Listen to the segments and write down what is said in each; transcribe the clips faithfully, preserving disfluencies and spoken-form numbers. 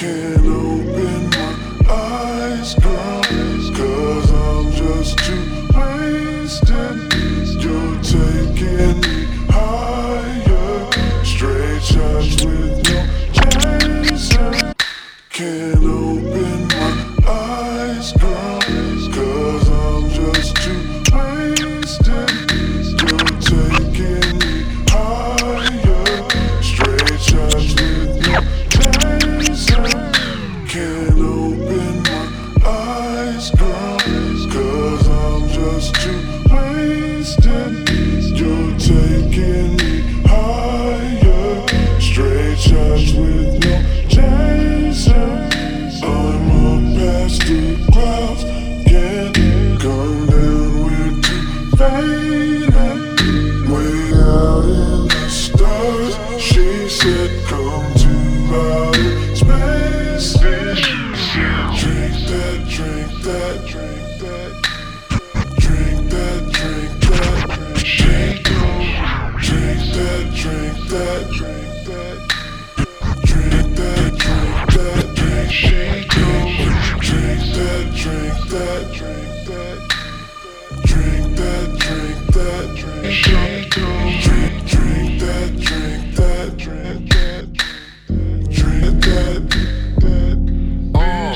Can't open my eyes, girl, cause I'm just too wasted. You're taking me higher, straight shots with no chaser. Can't open my eyes, girl, cause I'm just too wasted. You're taking me higher, straight shots with no chaser. Can't open my eyes, girl, cause I'm just too wasted. You're taking me higher, straight shots with no chaser. I'm up past the clouds, can't come down, we're too faded. Way out in the stars, she said come to outer space. Drink that, drink that, drink that, drink that, drink that, drink that, drink that, drink that, drink that, drink that, drink that, drink that, drink that, drink that, drink that, drink that, drink that, drink, drink that, drink that, drink that, drink that, uh.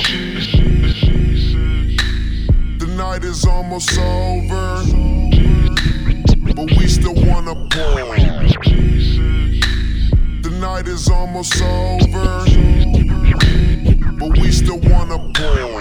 The night is almost over, but we still wanna pour. The night is almost over, but we still wanna pour.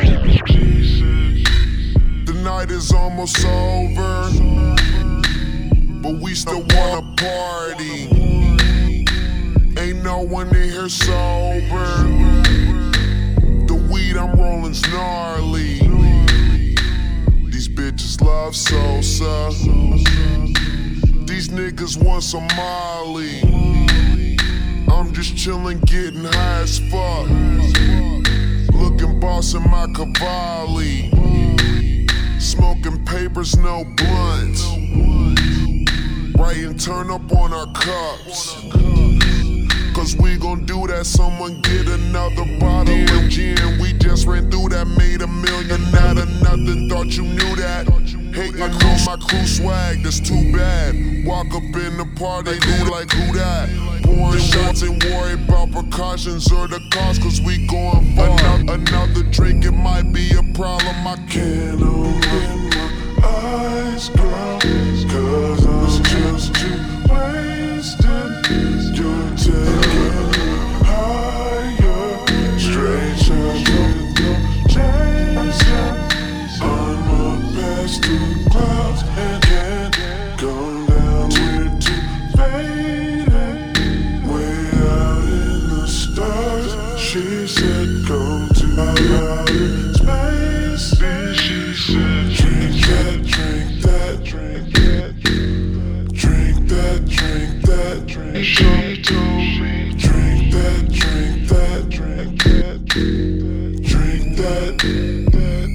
The night is almost over, but we still wanna party. Ain't no one in here sober. The weed I'm rolling's gnarly. These bitches love Sosa. These niggas want some Molly. I'm just chillin', getting high as fuck. Looking boss in my Cavalli. Smoking papers, no blunts. Writing turn up on our cups. Cause we gon' do that, someone get another bottle of gin. We just ran through that, made a million out of nothing, thought you knew that. Hating on my crew swag, that's too bad. Walk up in the party, who like who that? Pouring shots and worry about precautions or the cost, cause we going far. Another, another drink, it might be a problem. I can't open my eyes, girl, cause I'm just too wasted. You're taking me higher, straight shots with no chaser. I'm up past the clouds and can't come down, we're too faded. Way out in the stars, she said come to outer space. She said drink that, drink that, drink that, drink that, drink that, drink that. She told me drink that, drink that, drink that, drink that, that.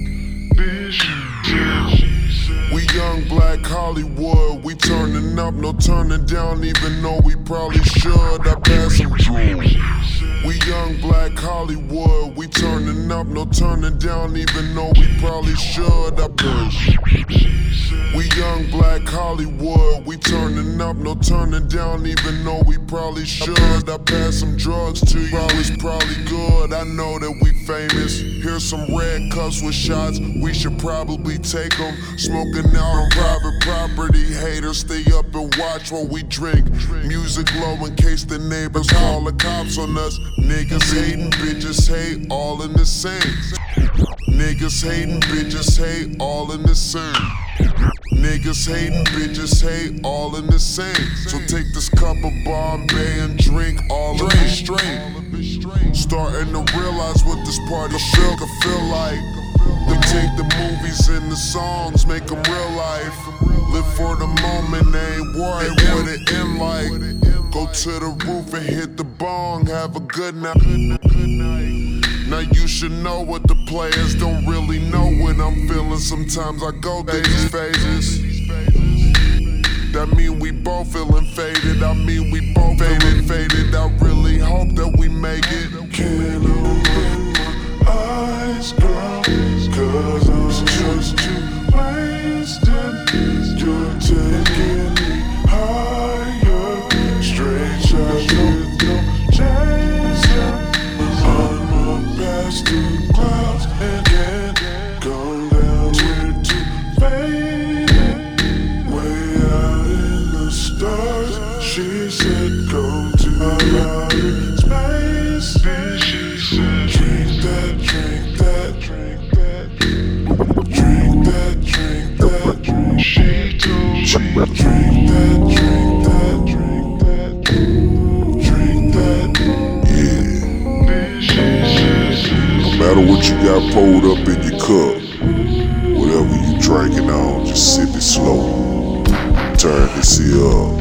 We young black Hollywood, we turning up, no turning down, even though we probably should. I pass some drugs. We young black Hollywood, we turning up, no turning down, even though we probably should. I pass. We young black Hollywood, we turning up, no turning down, even though we probably should. I pass some drugs to you, probably, probably good. I know that we famous. Here's some red cups with shots, we should probably take them. Smoking out on private property, haters stay up and watch while we drink. Music low in case the neighbors call the cops on us. Niggas hating, bitches hate, all in the same. Niggas hating, bitches hate, all in the same. Niggas hating, bitches hate, all in the same. So take this cup of Bombay and drink all of it straight. Starting to realize what this party feel could feel like. We take the movies and the songs, make them real life. Live for the moment, ain't worried what it end like. Go to the roof and hit the bong, have a good night. Now you should know what the players don't really know what I'm feeling. Sometimes I go through these phases. That mean we both feeling faded. I mean we both faded, faded. I really hope that we make it. Can't got pulled up in your cup. Whatever you drinking on, just sip it slow. Turn this here up.